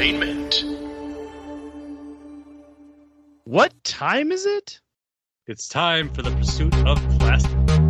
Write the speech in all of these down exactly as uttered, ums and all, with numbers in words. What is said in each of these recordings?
entertainment. What time is it? It's time for the pursuit of plastic.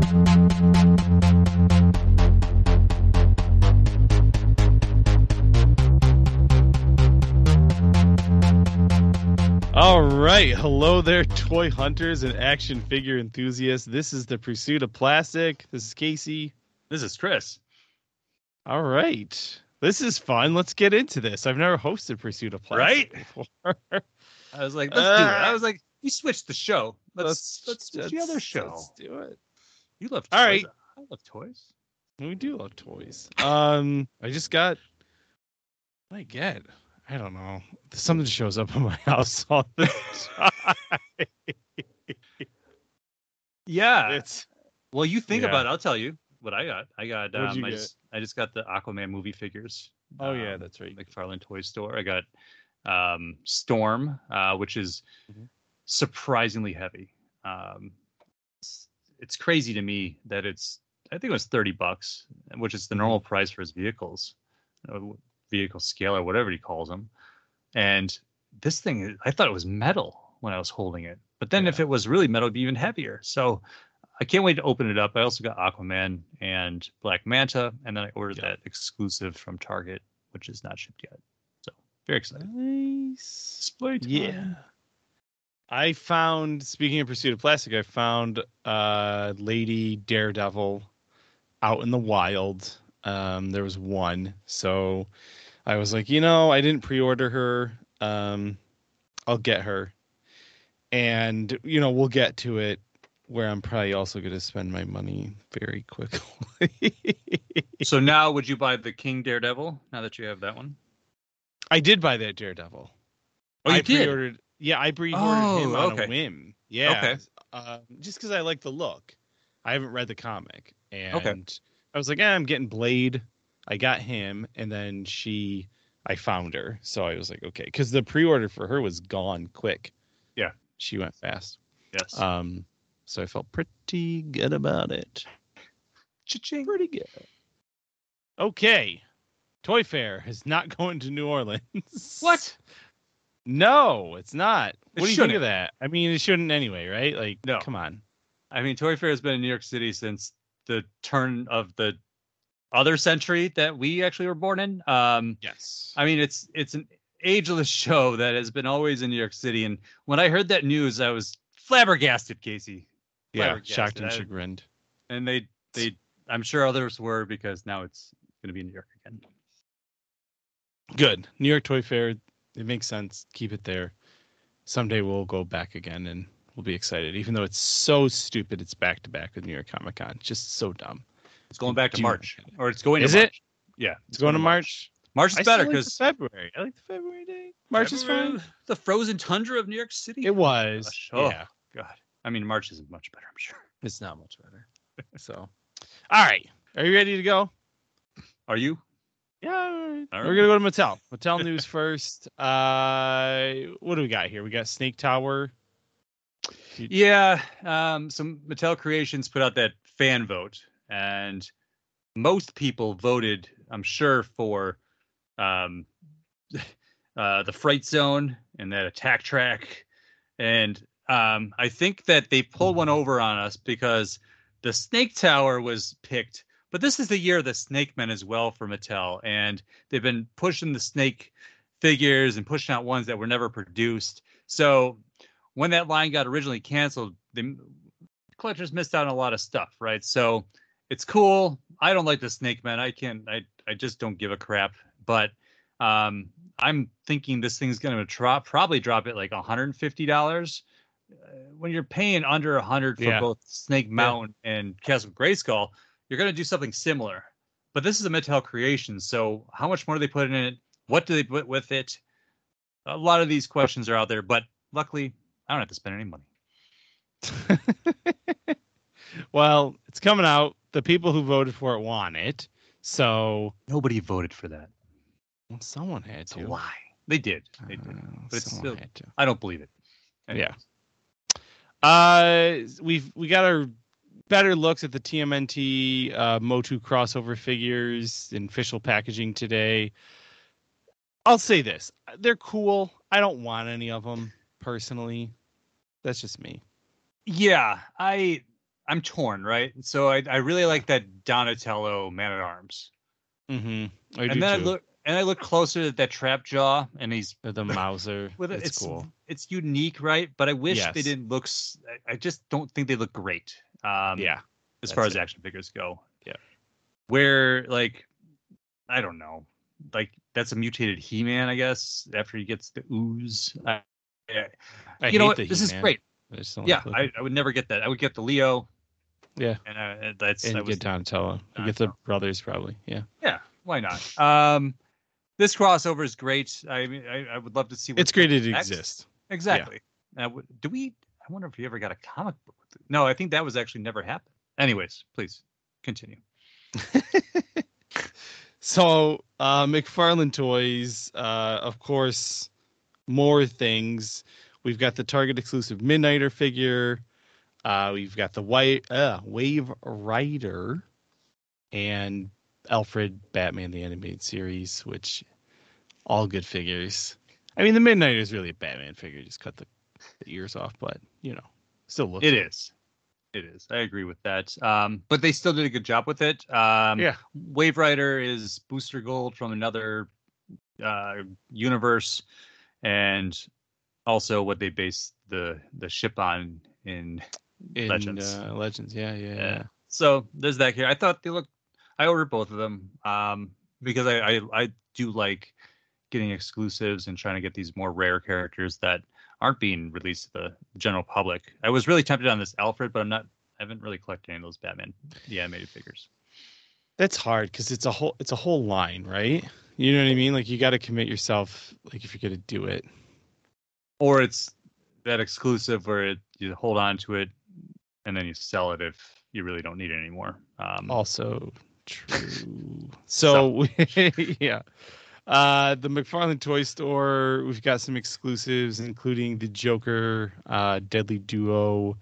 All right. Hello there, toy hunters and action figure enthusiasts. This is the Pursuit of Plastic. This is Casey. This is Chris. All right. This is fun. Let's get into this. I've never hosted Pursuit of Plastic Right? before. I was like, let's Uh, do it. I was like, we switched the show. Let's Let's, let's, switch the other show. Let's do it. You love toys. All right. I love toys. We do love toys. Um, I just got. What did I get? I don't know. Something shows up in my house all the time. Yeah. It's Well, you think Yeah. about it. I'll tell you what I got. I got. What'd Um, you I get? just I just got the Aquaman movie figures. oh yeah, um, that's right. McFarlane Toy Store. I got um, Storm, uh, which is Mhm. surprisingly heavy. Um, it's, it's crazy to me that it's. I think it was thirty bucks, which is the normal price for his vehicles, uh, vehicle scale or whatever he calls them. And this thing, I thought it was metal when I was holding it, but then Yeah. if it was really metal, it'd be even heavier. So I can't wait to open it up. I also got Aquaman and Black Manta, and then I ordered Yeah. that exclusive from Target, which is not shipped yet. So very excited. Nice. Display time. Yeah. I found, speaking of Pursuit of Plastic, I found uh Lady Daredevil out in the wild. Um, there was one. So I was like, you know, I didn't pre-order her. Um, I'll get her. And, you know, we'll get to it where I'm probably also going to spend my money very quickly. So now, would you buy the King Daredevil now that you have that one? I did buy that Daredevil. Oh, you I did? pre-ordered. Yeah, I pre-ordered Oh, him on okay. a whim. Yeah. Okay. Uh, just because I like the look. I haven't read the comic, and Okay. I was like, eh, I'm getting Blade. I got him, and then she, I found her. So I was like, okay, because the pre-order for her was gone quick. Yeah. She went fast. Yes. Um, so I felt pretty good about it. Cha-ching. Pretty good. Okay. Toy Fair is not going to New Orleans. What? No, it's not. It What do you think shouldn't. of that? I mean, it shouldn't anyway, right? Like, No. come on. I mean, Toy Fair has been in New York City since the turn of the other century that we actually were born in. Um, Yes. I mean, it's it's an ageless show that has been always in New York City. And when I heard that news, I was flabbergasted, Casey. yeah, flabbergasted. shocked and I- chagrined. And they they I'm sure others were, because now it's going to be in New York again. Good. New York Toy Fair, it makes sense. Keep it there. Someday we'll go back again and we'll be excited, even though it's so stupid. It's back to back with New York Comic Con. Just so dumb. It's going back to Do- March, or it's going to Is it? March. Yeah, It's going to March. March is I better still like the because February. I like the February date. March is fine. The frozen tundra of New York City. It was. Gosh, oh, Yeah. God. I mean, March isn't much better, I'm sure. It's not much better. So, all right. Are you ready to go? Are you? Yeah. All right. All We're right. gonna go to Mattel. Mattel news first. Uh, what do we got here? We got Snake Tower. Yeah. Um, some Mattel Creations put out that fan vote, and most people voted, I'm sure, for um, uh, the Fright Zone and that attack track. And um, I think that they pulled one over on us because the Snake Tower was picked. But this is the year of the Snake Men as well for Mattel. And they've been pushing the Snake figures and pushing out ones that were never produced. So when that line got originally canceled, the collectors missed out on a lot of stuff, right? So it's cool. I don't like the Snake Men. I can't, I, I just don't give a crap. But um, I'm thinking this thing's going to drop, probably drop it like one hundred fifty dollars. Uh, when you're paying under one hundred dollars for Yeah. both Snake Mountain and Castle Grayskull, you're going to do something similar. But this is a Mattel creation, so how much more do they put in it? What do they put with it? A lot of these questions are out there, but luckily, I don't have to spend any money. Well, it's coming out. The people who voted for it want it. So Nobody voted for that. well, someone had It's a to. lie. They did. They did. Uh, But it's someone still, had to. I don't believe it. Yeah. Uh, we've we got our better looks at the T M N T uh, Motu crossover figures in official packaging today. I'll say this: they're cool. I don't want any of them personally. That's just me. Yeah, I I'm torn, right? So I I really like that Donatello Man at Arms. Mm-hmm. I and do then too. I look and I look closer at that Trap Jaw, and he's the, the Mauser. with it. It's, It's cool. It's unique, right? But I wish Yes. they didn't look. s- I I just don't think they look great. Um, Yeah. as far as it. action figures go. Yeah. Where like, I don't know, like that's a mutated He-Man, I guess. After he gets the ooze, I, I, I you hate know what? the This is He-Man. great. I just don't Yeah, like I, I would never get that. I would get the Leo. Yeah. And uh, that's And I was get Donatello. You get the brothers probably. Yeah. Yeah, why not? Um, this crossover is great. I mean, I, I would love to see. What It's great it next. exists. Exactly. Yeah. Uh, do we? I wonder if we ever got a comic book. With it. No, I think that was actually never happened. Anyways, please continue. So, uh, McFarlane Toys, uh, of course, more things. We've got the Target exclusive Midnighter figure. Uh, we've got the white uh, Wave Rider and Alfred Batman the Animated Series, which all good figures. I mean, the Midnighter is really a Batman figure. Just cut the, the ears off, but you know, still looks. It good. is. It is. I agree with that. Um, but they still did a good job with it. Um, Yeah. Wave Rider is Booster Gold from another uh, universe, and also what they base the the ship on in, In Legends. Uh, Legends, yeah, yeah, Yeah. yeah. So there's that here. I thought they look. I ordered both of them um, because I, I I do like getting exclusives and trying to get these more rare characters that aren't being released to the general public. I was really tempted on this Alfred, but I'm not. I haven't really collected any of those Batman the animated figures. That's hard because it's a whole it's a whole line, right? You know what I mean? Like you got to commit yourself. Like if you're gonna do it, Or it's that exclusive where it, you hold on to it and then you sell it if you really don't need it anymore. Um, also true. So, so. yeah. Uh, the McFarlane Toy Store, we've got some exclusives, including the Joker, uh, Deadly Duo,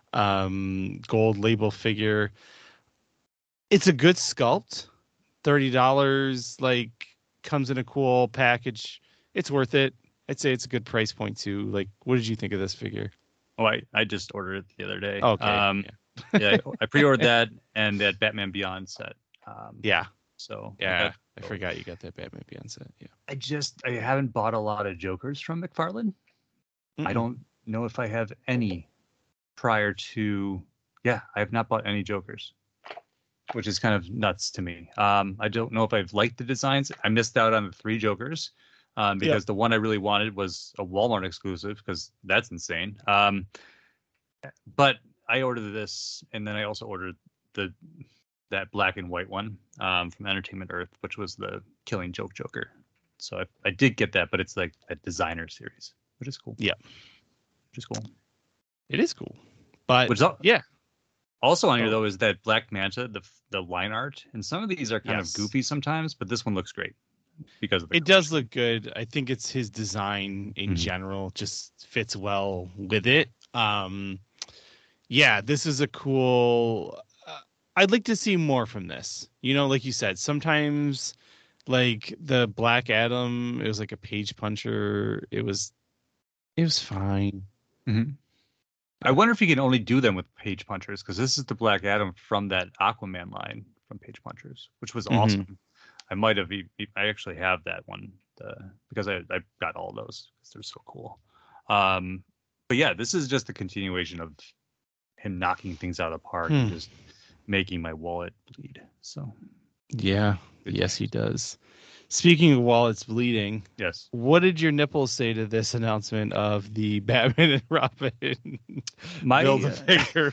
um, gold label figure. It's a good sculpt. thirty dollars, like, comes in a cool package. It's worth it. I'd say it's a good price point, too. Like, what did you think of this figure? Oh, I, I just ordered it the other day. Okay. Um, yeah. yeah, I pre-ordered that and that Batman Beyond set. Um, yeah. So yeah, I, I forgot you got that Batman Beyond set. Yeah. I just I haven't bought a lot of Jokers from McFarlane. Mm-mm. I don't know if I have any prior to. Yeah, I have not bought any Jokers, which is kind of nuts to me. Um, I don't know if I've liked the designs. I missed out on the three Jokers um, because yep. the one I really wanted was a Walmart exclusive because that's insane. Um, but I ordered this, and then I also ordered the that black and white one um, from Entertainment Earth, which was the Killing Joke Joker. So I, I did get that, but it's like a designer series, which is cool. Yeah, which is cool. It is cool, but which, yeah. Also on here though is that Black Manta, the the line art, and some of these are kind yes. of goofy sometimes, but this one looks great because of the it colors. Does look good. I think it's his design in mm-hmm. general just fits well with it. Um, yeah, this is a cool. Uh, I'd like to see more from this. You know, like you said, sometimes like the Black Adam, it was like a page puncher. It was, it was fine. Mm-hmm. I wonder if you can only do them with page punchers because this is the Black Adam from that Aquaman line from Page Punchers, which was mm-hmm. awesome. I might have, I actually have that one uh, because I, I got all those because they're so cool. Um, but yeah, this is just a continuation of him knocking things out of the park hmm. and just making my wallet bleed. So yeah, yes, he does. Speaking of wallets bleeding, yes. What did your nipples say to this announcement of the Batman and Robin my, build a figure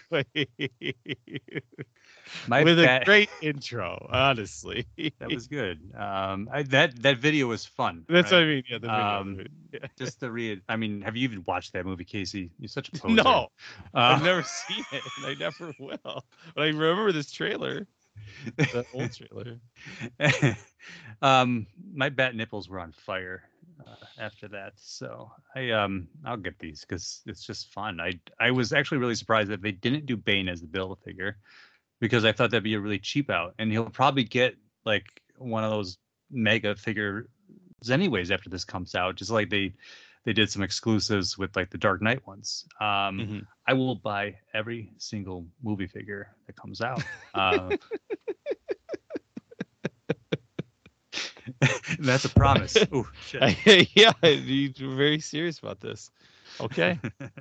my with bat- a great intro? Honestly, that was good. Um, I, that that video was fun. That's right? what I mean. Yeah, the video. Um, yeah. Just to read. I mean, have you even watched that movie, Casey? You're such a poser. No, uh, I've never seen it, and I never will. But I remember this trailer. The old trailer. um, my bat nipples were on fire uh, after that, so I um I'll get these because it's just fun. I I was actually really surprised that they didn't do Bane as the Build-A-Figure because I thought that'd be a really cheap out, and he'll probably get like one of those mega figure anyways after this comes out, just like they they did some exclusives with like the Dark Knight ones. Um, Mm-hmm. I will buy every single movie figure that comes out. Uh, that's a promise. Oh shit! Yeah, you're very serious about this. Okay,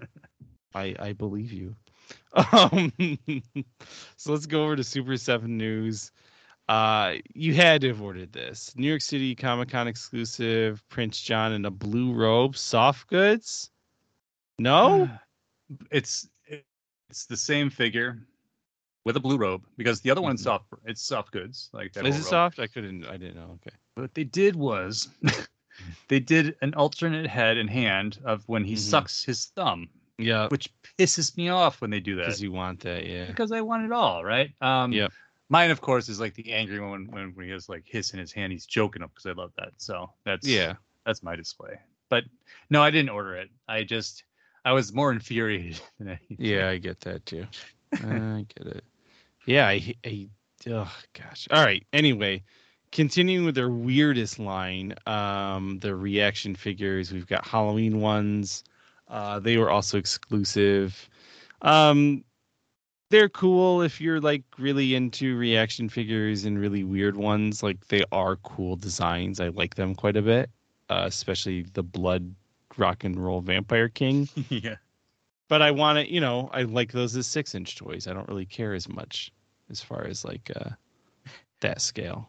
I I believe you. Um, so let's go over to Super seven news. Uh, you had to have ordered this. New York City Comic Con exclusive, Prince John in a blue robe, soft goods. No, it's it's the same figure with a blue robe because the other mm-hmm. one's soft. It's soft goods like that. Is it robe. soft? I couldn't. I didn't know. Okay. What they did was they did an alternate head and hand of when he mm-hmm. sucks his thumb. Yeah, which pisses me off when they do that. Because you want that, yeah. Because I want it all, right? Um, yeah. Mine, of course, is like the angry one when, when he has like hiss in his hand. He's joking up because I love that. So that's yeah, that's my display. But no, I didn't order it. I just I was more infuriated than anything. Yeah, I get that too. I get it. Yeah, I, I oh gosh. All right. Anyway, continuing with their weirdest line, um, the reaction figures. We've got Halloween ones. Uh, they were also exclusive. Um, they're cool if you're like really into reaction figures and really weird ones. Like they are cool designs. I like them quite a bit, uh, especially the Blood Rock and Roll Vampire King. Yeah. But I want to, you know, I like those as six inch toys. I don't really care as much as far as like uh, that scale.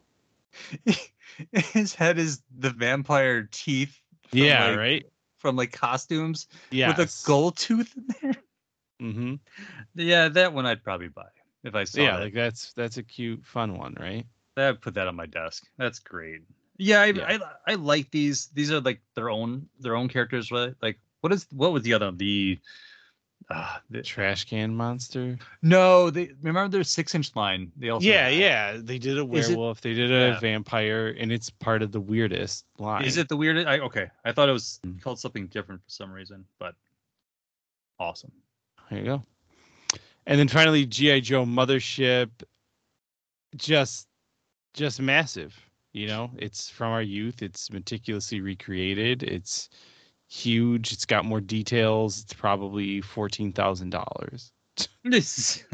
His head is the vampire teeth. Yeah, like, right. From like costumes, yes. with a gold tooth in there. Mm-hmm. Yeah, that one I'd probably buy if I saw. Yeah, that. like that's that's a cute, fun one, right? I'd put that on my desk. That's great. Yeah, I, yeah. I I like these. These are like their own their own characters, right? Like what is what was the other the uh, the trash can monster? No, they remember their six inch line. They also yeah yeah they did a werewolf. It, they did a yeah. vampire, and it's part of the weirdest line. Is it the weirdest? I, okay, I thought it was called something different for some reason, but awesome. There you go. And then finally, G I. Joe Mothership, just just massive. You know, it's from our youth. It's meticulously recreated. It's huge. It's got more details. It's probably fourteen thousand dollars. This,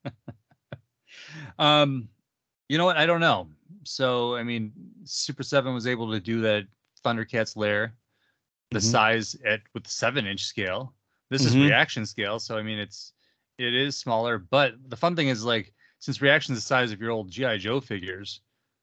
um, you know what? I don't know. So, I mean, Super seven was able to do that Thundercats lair, the mm-hmm. size at with seven inch scale. This mm-hmm. is reaction scale, so I mean, it's it is smaller. But the fun thing is, like, since reaction is the size of your old G I. Joe figures,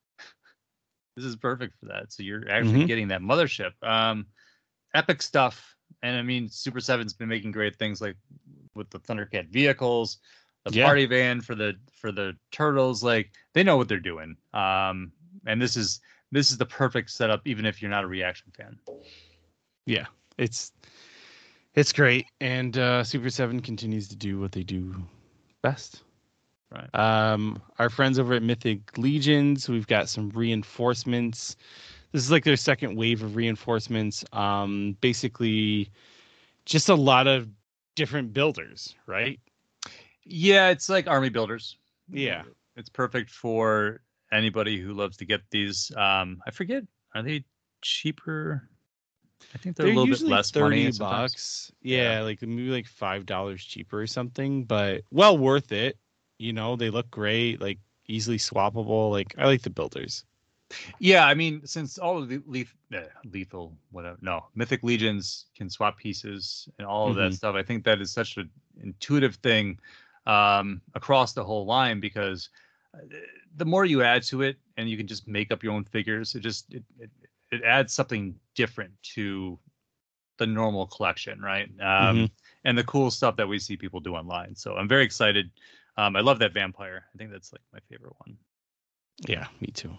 this is perfect for that. So you're actually mm-hmm. getting that mothership. Um, epic stuff. And I mean, Super seven's been making great things like with the Thundercat vehicles, the yeah. party van for the for the turtles. Like they know what they're doing. Um, and this is this is the perfect setup, even if you're not a reaction fan. Yeah, it's it's great, and uh, Super seven continues to do what they do best. Right. Um, our friends over at Mythic Legions, we've got some reinforcements. This is like their second wave of reinforcements. Um, basically, just a lot of different builders, right? Yeah, it's like army builders. Yeah, it's perfect for anybody who loves to get these. Um, I forget, are they cheaper? I think they're, they're a little bit less thirty money. Bucks. Yeah, yeah, like maybe like five dollars cheaper or something, but well worth it. You know, they look great, like easily swappable. Like I like the builders. Yeah, I mean, since all of the leth- uh, lethal, whatever, no, Mythic Legions can swap pieces and all of mm-hmm. that stuff. I think that is such an intuitive thing um, across the whole line because the more you add to it, and you can just make up your own figures, it just it it, it adds something different to the normal collection, right? Um, mm-hmm. And the cool stuff that we see people do online. So I'm very excited. Um, I love that vampire. I think that's like my favorite one. Yeah, me too.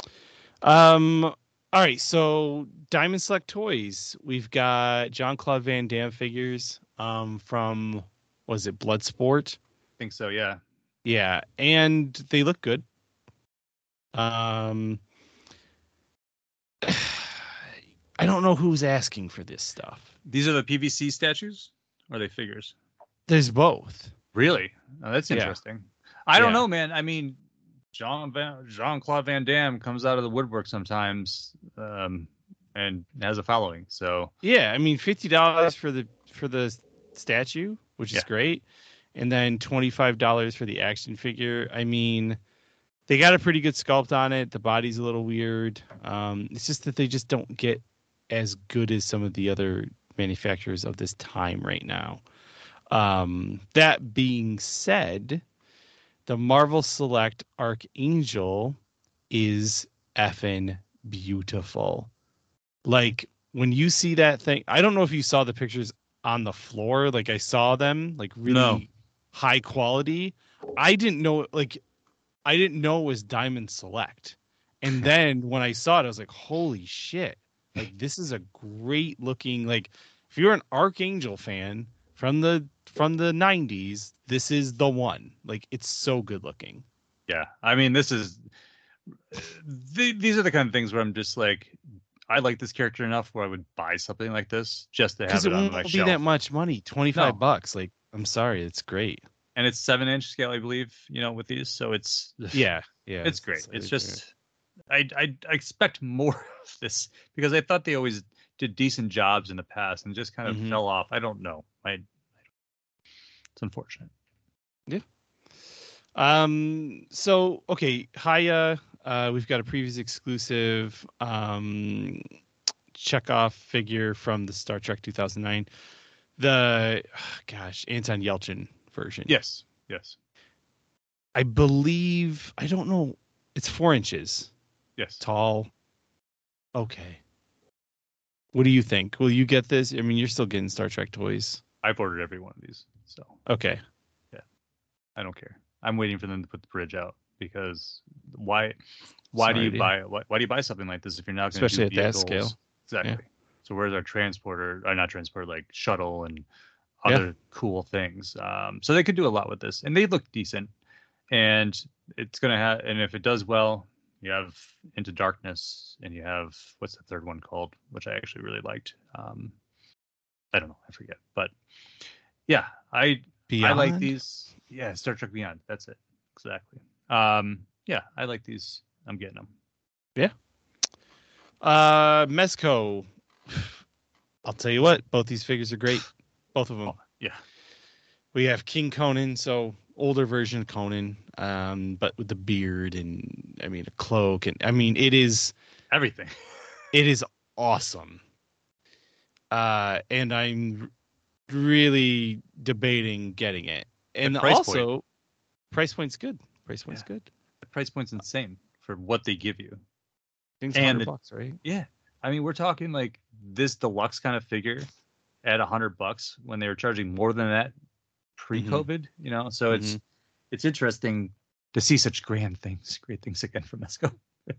Um, all right, so Diamond Select Toys. We've got Jean-Claude Van Damme figures um, from, was it Bloodsport? I think so, yeah. Yeah, and they look good. Um, I don't know who's asking for this stuff. These are the P V C statues? Or are they figures? There's both. Really? Oh, that's interesting. Yeah. I don't yeah. know, man. I mean, Jean Van, Jean-Claude Van Damme comes out of the woodwork sometimes. Um, and has a following. So yeah, I mean, fifty dollars for the for the statue, which is Yeah. great, and then twenty-five dollars for the action figure. I mean, they got a pretty good sculpt on it. The body's a little weird. Um, it's just that they just don't get as good as some of the other manufacturers of this time right now. Um, that being said, the Marvel Select Archangel is effing beautiful. Like when you see that thing, I don't know if you saw the pictures on the floor. Like I saw them, like really No. high quality. I didn't know, like, I didn't know it was Diamond Select. And then when I saw it, I was like, holy shit. Like, this is a great looking, like, if you're an Archangel fan from the from the nineties, this is the one. Like, it's so good looking. Yeah. I mean, this is, the, these are the kind of things where I'm just like, I like this character enough where I would buy something like this just to have Because it, it on won't my be shelf. that much money, twenty-five No. bucks. Like, I'm sorry, it's great. And it's seven inch scale, I believe, you know, with these. So it's, Yeah, yeah. it's great. It's just, I, I, I expect more of this because I thought they always did decent jobs in the past and just kind of Mhm. fell off. I don't know. I, I it's unfortunate. Yeah. Um. So okay, Haya. Uh, we've got a previous exclusive um, Chekhov figure from the Star Trek two thousand nine. The gosh, Anton Yelchin version. Yes. Yes. I believe. I don't know. It's four inches Yes. tall. Okay. What do you think? Will you get this? I mean, you're still getting Star Trek toys. I've ordered every one of these. So Okay. I don't care. I'm waiting for them to put the bridge out because why why do Sorry, you dude. buy why, why do you buy something like this if you're not going to Especially do at that vehicles? scale. Exactly. Yeah. So where's our transporter or not transporter, like shuttle and Yeah. other cool things. Um, so they could do a lot with this and they look decent and it's going to have, and if it does well, you have Into Darkness and you have, what's the third one called, which I actually really liked. Um, I don't know. I forget, but yeah, I, Beyond? I like these. Yeah, Star Trek Beyond. That's it. Exactly. Um, yeah, I like these. I'm getting them. Yeah. Uh, Mezco. I'll tell you what, both these figures are great. Both of them. Oh, yeah. We have King Conan, so older version of Conan, um, but with the beard and I mean a cloak, and I mean it is Everything. it is awesome. Uh, and I'm really debating getting it. And The price also, point. price point's good. Price point's Yeah. good. The price point's insane for what they give you. I think it's And one hundred the- bucks, right? Yeah. I mean, we're talking like this deluxe kind of figure at a hundred bucks when they were charging more than that pre-COVID, you know? So it's, Mhm. it's interesting to see such grand things, great things again from Mezco.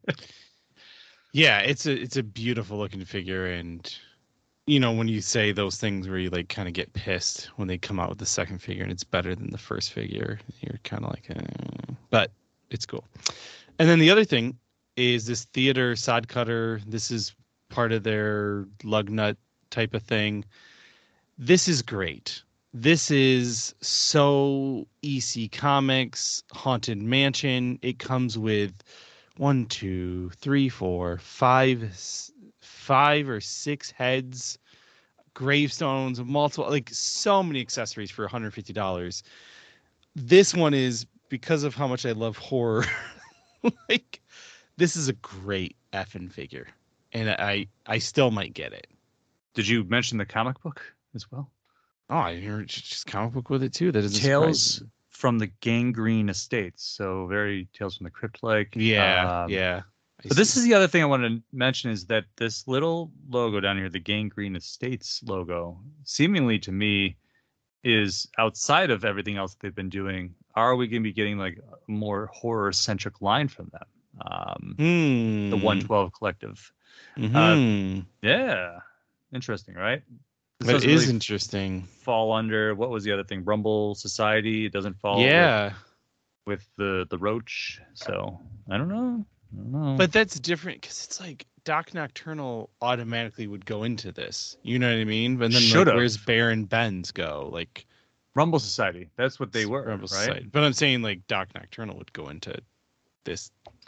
Yeah, it's a it's a beautiful looking figure, and you know when you say those things where you like kind of get pissed when they come out with the second figure and it's better than the first figure, you're kind of like, eh. But it's cool. And then the other thing is this theater sod cutter. This is part of their lug nut type of thing. This is great. This is so E C Comics, Haunted Mansion. It comes with one, two, three, four, five, s- five or six heads, gravestones, multiple, like so many accessories for one hundred fifty dollars. This one is because of how much I love horror. Like, this is a great effing figure, and I I still might get it. Did you mention the comic book as well? Oh, I heard just comic book with it too. That doesn't Tales surprise me. from the Gangrene Estates. So very Tales from the Crypt like. Yeah, Um, yeah. I But this see. is the other thing I want to mention is that this little logo down here, the Gangrene Estates logo, seemingly to me is outside of everything else they've been doing. Are we going to be getting like a more horror centric line from them? Um, Hmm. The one twelve Collective. Mhm. Yeah. Interesting, right? This That doesn't is really interesting. fall under, what was the other thing? Rumble Society. It doesn't fall with- Yeah. with the the roach. So I don't know. I don't know. But that's different because it's like Doc Nocturnal automatically would go into this. You know what I mean? But then like, Should've. where's Baron Benz go? Like Rumble Society. That's what they were, Rumble right? Society. But I'm saying like Doc Nocturnal would go into this.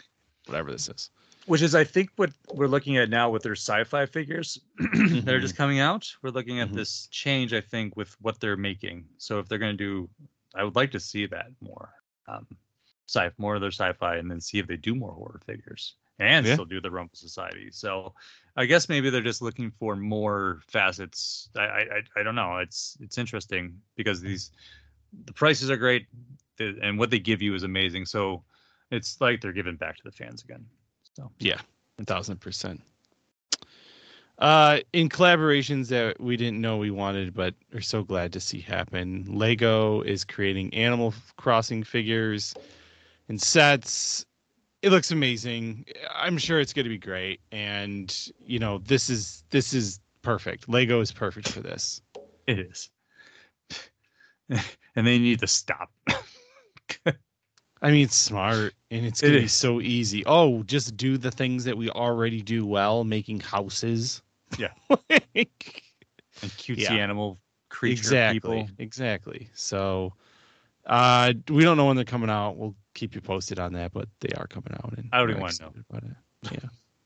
whatever this is. Which is, I think, what we're looking at now with their sci-fi figures mm-hmm. that are just coming out. We're looking at mm-hmm. this change, I think, with what they're making. So if they're going to do, I would like to see that more, um, sci more of their sci-fi, and then see if they do more horror figures and yeah. still do the Rumble Society. So I guess maybe they're just looking for more facets. I I I don't know. It's it's interesting because these the prices are great, and what they give you is amazing. So it's like they're giving back to the fans again. So yeah, a thousand percent. Uh, in collaborations that we didn't know we wanted, but are so glad to see happen, Lego is creating Animal Crossing figures and sets. It looks amazing. I'm sure it's going to be great, and you know this is this is perfect. Lego is perfect for this. It is, and they need to stop. I mean, it's smart, and it's going to be so easy. Oh, just do the things that we already do well, making houses. Yeah. like, and cutesy yeah. animal creature exactly, people. Exactly. So uh, we don't know when they're coming out. We'll keep you posted on that, but they are coming out. And I don't even want to know. About it.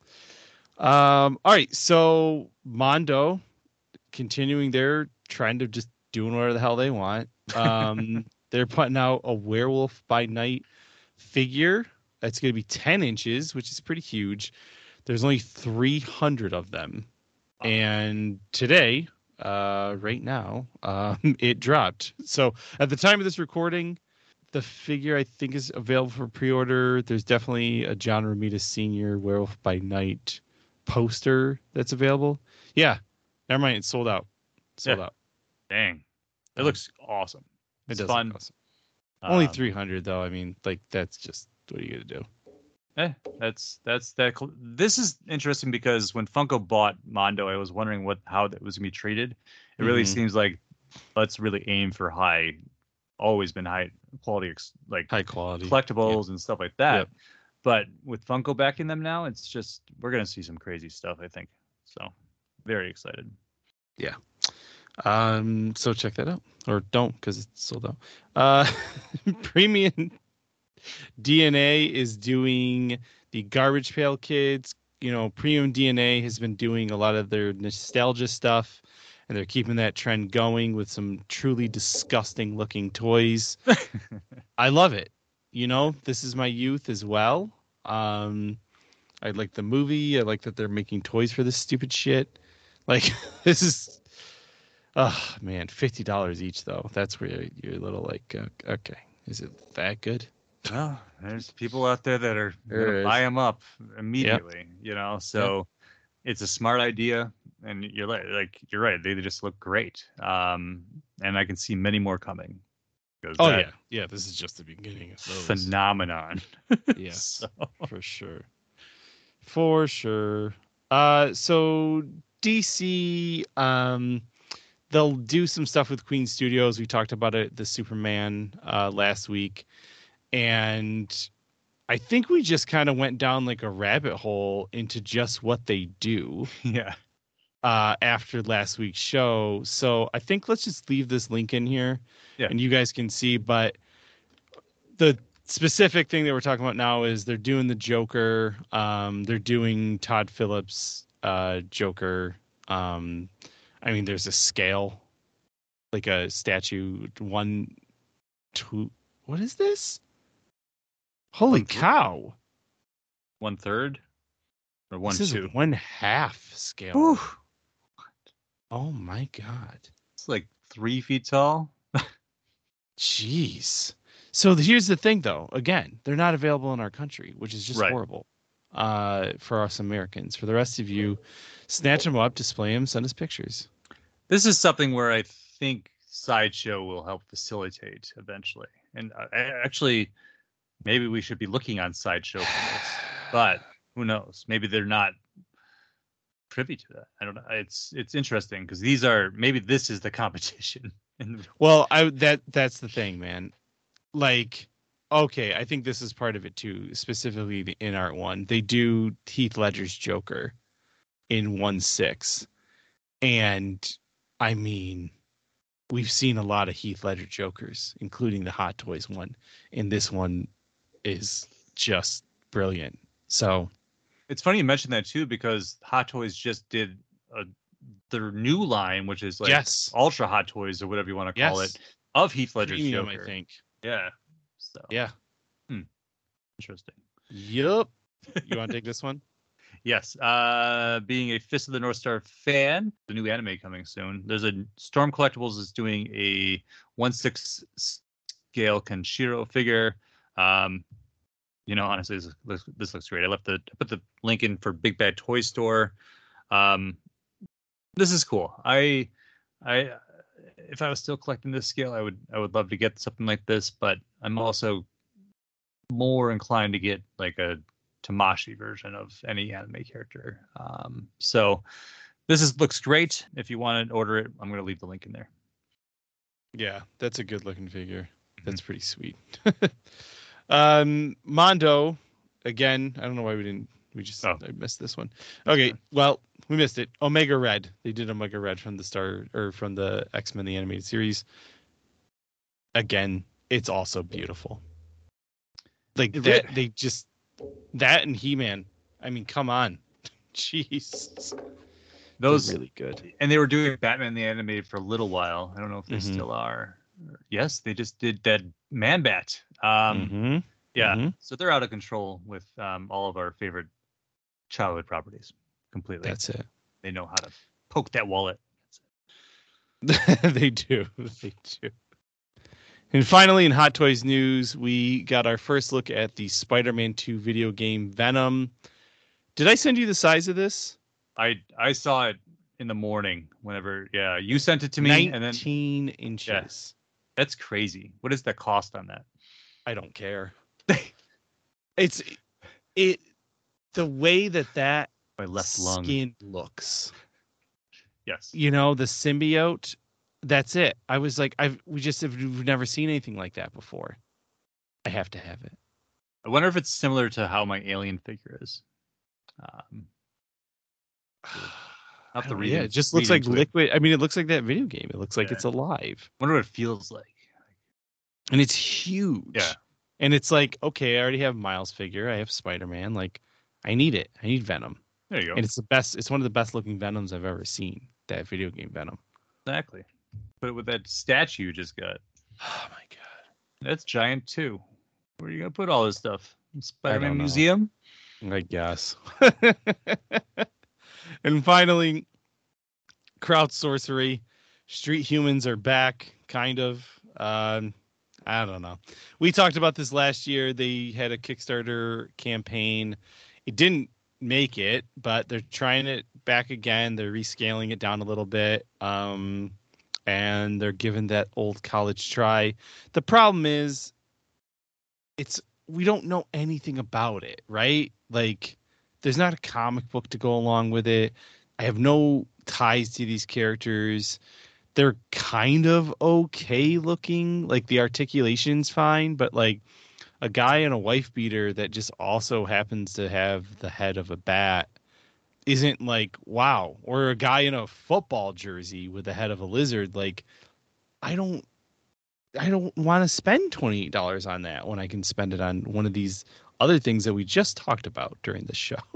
Yeah. um. All right. So Mondo continuing their trend of just doing whatever the hell they want. Um. They're putting out a Werewolf by Night figure that's going to be ten inches, which is pretty huge. There's only three hundred of them. Wow. And today, uh, right now, uh, it dropped. So at the time of this recording, the figure I think is available for pre-order. There's definitely a John Romita Senior Werewolf by Night poster that's available. Yeah. Never mind. It's sold out. Sold yeah. out. Dang. It um, looks awesome. It's it does fun. Look awesome. Only um, three hundred though. I mean, like that's just what are you gonna do? Eh, that's that's that. This is interesting because when Funko bought Mondo, I was wondering what how that was gonna be treated. It mm-hmm. really seems like let's really aim for high, always been high quality, like high quality collectibles yep. and stuff like that. Yep. But with Funko backing them now, it's just we're gonna see some crazy stuff. I think so. Very excited. Yeah. Um, so check that out, or don't, because it's sold out. Uh, Premium D N A is doing the Garbage Pail Kids. You know, Premium D N A has been doing a lot of their nostalgia stuff, and they're keeping that trend going with some truly disgusting looking toys. I love it. You know, this is my youth as well. Um, I like the movie. I like that they're making toys for this stupid shit. Like, this is. Oh man, fifty dollars each though. That's where you're, you're a little like, uh, okay, is it that good? Well, there's people out there that are gonna buy them up immediately, yep. you know. So yep. it's a smart idea, and you're like, like you're right. They just look great, um, and I can see many more coming. Oh yeah, yeah. This is just the beginning of those. Phenomenon. Yes, so. for sure, for sure. Uh, so D C, um. They'll do some stuff with Queen Studios. We talked about it, the Superman uh, last week. And I think we just kind of went down like a rabbit hole into just what they do. Yeah. Uh, after last week's show. So I think let's just leave this link in here yeah. and you guys can see. But the specific thing that we're talking about now is they're doing the Joker. Um, they're doing Todd Phillips uh, Joker. Um I mean, there's a scale, like a statue, one, two. What is this? Holy one cow! One third, or one this two? Is one half scale. Ooh. Oh my god! It's like three feet tall. Jeez. So here's the thing, though. Again, they're not available in our country, which is just right. horrible uh, for us Americans. For the rest of you, snatch them up, display them, send us pictures. This is something where I think Sideshow will help facilitate eventually. And I, actually, maybe we should be looking on Sideshow for this. But who knows? Maybe they're not privy to that. I don't know. It's it's interesting because these are maybe this is the competition. Well, I that that's the thing, man. Like, okay, I think this is part of it too. Specifically, the In Art one, they do Heath Ledger's Joker in one six, and I mean, we've seen a lot of Heath Ledger Jokers, including the Hot Toys one, and this one is just brilliant. So it's funny you mentioned that too, because Hot Toys just did a, their new line, which is like yes, Ultra Hot Toys or whatever you want to call yes. it, of Heath Ledger's Premium, Joker. I think. Yeah. So Yeah. hmm. Interesting. Yup. You want to take this one? Yes. Uh, being a Fist of the North Star fan, the new anime coming soon. There's a Storm Collectibles is doing a one six scale Kenshiro figure. Um, you know, honestly, this looks, this looks great. I left the I put the link in for Big Bad Toy Store. Um, this is cool. I, I, if I was still collecting this scale, I would I would love to get something like this. But I'm also more inclined to get like a Tamashi version of any anime character. Um, so this is looks great. If you want to order it, I'm going to leave the link in there. Yeah, that's a good looking figure. That's pretty sweet. um, Mondo, again, I don't know why we didn't. We just oh. I missed this one. Okay, okay, well, we missed it. Omega Red. They did Omega Red from the Star or from the X-Men the animated series. Again, it's also beautiful. Like it that, really... they just that and He-Man. I mean, come on, jeez. Those They're really good. And they were doing Batman the Animated for a little while. I don't know if they mm-hmm. still are. Yes, they just did that Man Bat. Um, mm-hmm. Yeah, mm-hmm. So they're out of control with um, all of our favorite childhood properties. Completely. That's it. They know how to poke that wallet. They do. They do. And finally, in Hot Toys news, we got our first look at the Spider-Man two video game Venom. Did I send you the size of this? I I saw it in the morning whenever, yeah, you sent it to me. nineteen and then, inches. Yeah, that's crazy. What is the cost on that? I don't care. It's it the way that that my left skin lung looks. Yes. You know, the symbiote, that's it. I was like, I've we just have we've never seen anything like that before. I have to have it. I wonder if it's similar to how my Alien figure is. Um I'll have to read yeah, it. It just looks like liquid. It. I mean, it looks like that video game. It looks like yeah. it's alive. I wonder what it feels like. And it's huge. Yeah. And it's like, okay, I already have Miles figure. I have Spider-Man. Like, I need it. I need Venom. There you go. And it's the best. It's one of the best looking Venoms I've ever seen. That video game Venom. Exactly. But with that statue you just got. Oh my god. That's giant too. Where are you gonna put all this stuff? Spider-Man Museum? I guess. And finally, crowd sorcery. Street humans are back, kind of. Um, I don't know. We talked about this last year. They had a Kickstarter campaign. It didn't make it, but they're trying it back again. They're rescaling it down a little bit. Um, and they're giving that old college try. The problem is it's we don't know anything about it, right? Like, there's not a comic book to go along with it. I have no ties to these characters. They're kind of okay looking. Like, the articulation's fine, but like a guy in a wife beater that just also happens to have the head of a bat isn't like, wow. Or a guy in a football jersey with the head of a lizard. Like, I don't, I don't want to spend twenty-eight dollars on that when I can spend it on one of these other things that we just talked about during the show.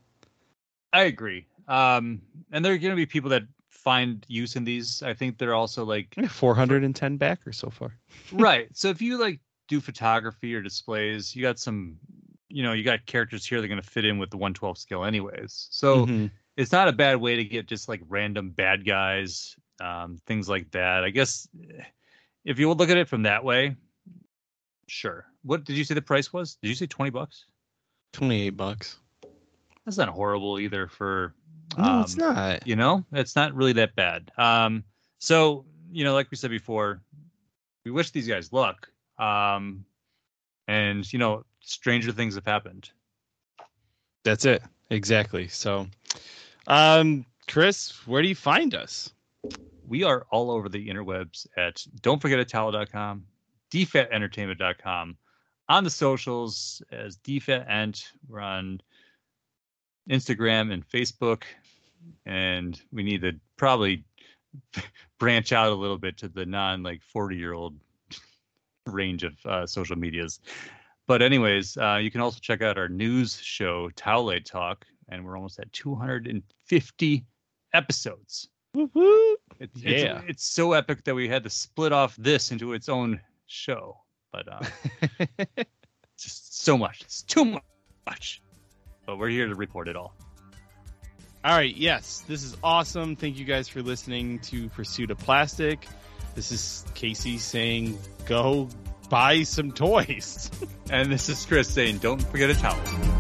I agree. Um, and there are going to be people that find use in these. I think they're also like four hundred ten backers so far. Right. So if you like do photography or displays, you got some, you know, you got characters here that are going to fit in with the one twelve scale anyways. So mm-hmm. It's not a bad way to get just like random bad guys, um, things like that. I guess if you would look at it from that way, sure. What did you say the price was? Did you say twenty bucks? twenty-eight bucks. That's not horrible either for, um, no, it's not, you know, it's not really that bad. Um, so, you know, like we said before, we wish these guys luck. Um, and you know, stranger things have happened. That's it. Exactly. So, um, Chris, where do you find us? We are all over the interwebs at don't forget Italo dot com, D F A T entertainment dot com, on the socials as D F A T Ent. We're on Instagram and Facebook, and we need to probably branch out a little bit to the non like forty year old range of uh, social medias. But anyways, uh, you can also check out our news show, Towelay Talk, and we're almost at two hundred fifty episodes. Woo-hoo. It's, Yeah. it's, it's so epic that we had to split off this into its own show. But um, just so much. It's too much. But we're here to report it all. All right. Yes, this is awesome. Thank you guys for listening to Pursuit of Plastic. This is Casey saying, go buy some toys. And this is Chris saying, don't forget a towel.